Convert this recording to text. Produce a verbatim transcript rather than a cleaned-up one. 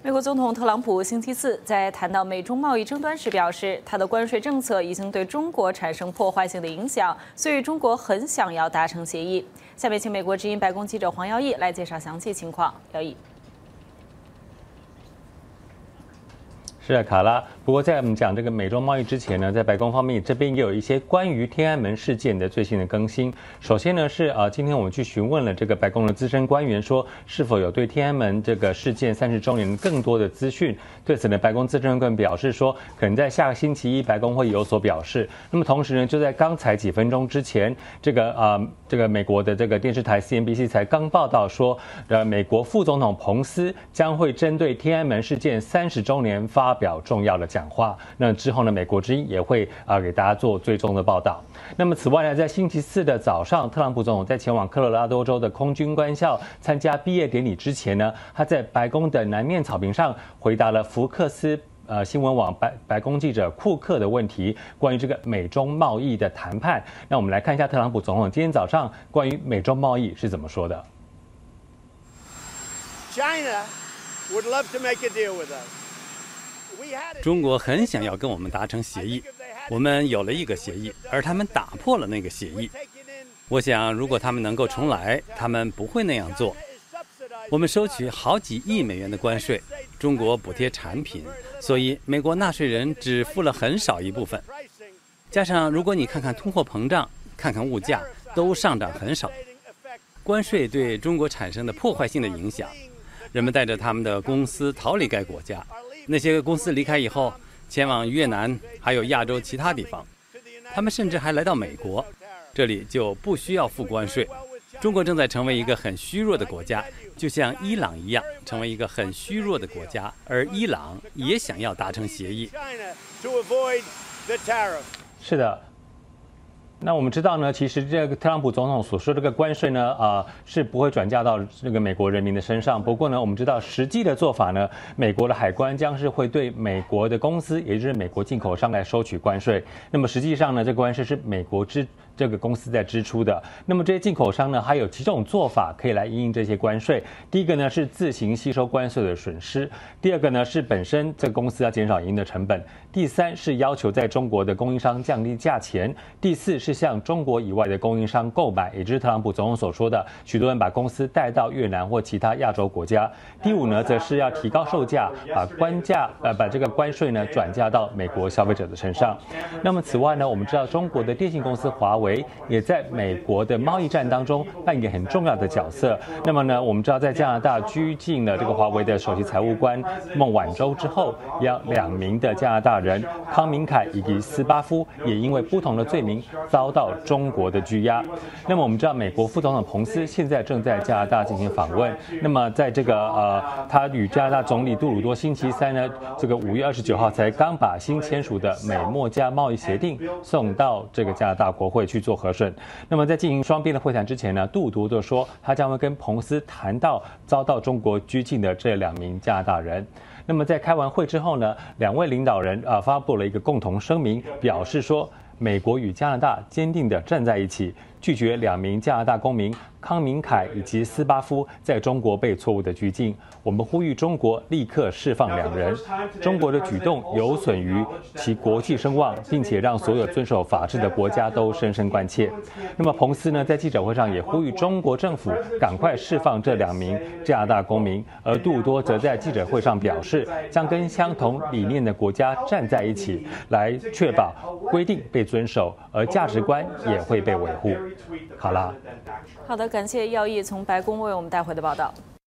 美国总统特朗普星期四在谈到美中贸易争端时表示，他的关税政策已经对中国产生破坏性的影响，所以中国很想要达成协议。下面请美国之音白宫记者黄耀义来介绍详细情况。耀义。 是啊，卡拉。不过在我们讲这个美中贸易之前呢，在白宫方面这边也有一些关于天安门事件的最新的更新。首先呢是啊，今天我们去询问了这个白宫的资深官员，说是否有对天安门这个事件三十周年更多的资讯。对此呢，白宫资深官员表示说，可能在下个星期一白宫会有所表示。那么同时呢，就在刚才几分钟之前，这个啊这个美国的这个电视台 C N B C 才刚报道说，呃，美国副总统彭斯将会针对天安门事件三十周年发表重要的讲话。那之后呢，美国之音也会啊给大家做追踪的报道。那么此外呢，在星期四的早上，特朗普总统在前往科罗拉多州的空军官校参加毕业典礼之前呢，他在白宫的南面草坪上回答了福克斯呃新闻网白白宫记者库克的问题，关于这个美中贸易的谈判。那我们来看一下特朗普总统今天早上关于美中贸易是怎么说的。 China would love to make a deal with us. 中国很想要跟我们达成协议，我们有了一个协议，而他们打破了那个协议。我想，如果他们能够重来，他们不会那样做。我们收取好几亿美元的关税，中国补贴产品，所以美国纳税人只付了很少一部分。加上，如果你看看通货膨胀，看看物价，都上涨很少。关税对中国产生的破坏性的影响，人们带着他们的公司逃离该国家。那些公司离开以后，前往越南，还有亚洲其他地方，他们甚至还来到美国，这里就不需要付关税。中国正在成为一个很虚弱的国家，就像伊朗一样，成为一个很虚弱的国家，而伊朗也想要达成协议。 是的。那我们知道呢，其实这个特朗普总统所说这个关税呢，啊、呃、是不会转嫁到这个美国人民的身上。不过呢，我们知道实际的做法呢，美国的海关将是会对美国的公司，也就是美国进口商来收取关税。那么实际上呢，这个关税是美国支这个公司在支出的。那么这些进口商呢，还有几种做法可以来因应这些关税。第一个呢是自行吸收关税的损失，第二个呢是本身这个公司要减少营运的成本，第三是要求在中国的供应商降低价钱，第四是向中国以外的供应商购买，也就是特朗普总统所说的，许多人把公司带到越南或其他亚洲国家。第五呢，则是要提高售价，把关价呃把这个关税呢转嫁到美国消费者的身上。那么此外呢，我们知道中国的电信公司华为也在美国的贸易战当中扮演很重要的角色。那么呢，我们知道在加拿大拘禁了这个华为的首席财务官孟晚舟之后，要两名的加拿大人康明凯以及斯巴夫也因为不同的罪名遭到中国的拘押。那么我们知道，美国副总统彭斯现在正在加拿大进行访问。那么在这个呃，他与加拿大总理杜鲁多星期三呢，这个五月二十九号才刚把新签署的美墨加贸易协定送到这个加拿大国会去做核准。那么在进行双边的会谈之前呢，杜鲁多说他将会跟彭斯谈到遭到中国拘禁的这两名加拿大人。那么在开完会之后呢，两位领导人啊、呃、发布了一个共同声明，表示说美国与加拿大坚定地站在一起，拒绝两名加拿大公民康明凯以及斯巴夫在中国被错误的拘禁。我们呼吁中国立刻释放两人。中国的举动有损于其国际声望，并且让所有遵守法治的国家都深深关切。那么彭斯呢，在记者会上也呼吁中国政府赶快释放这两名加拿大公民，而杜鲁多则在记者会上表示，将跟相同理念的国家站在一起，来确保规定被遵守，而价值观也会被维护。好啦， 好的，感谢耀义从白宫为我们带回的报道。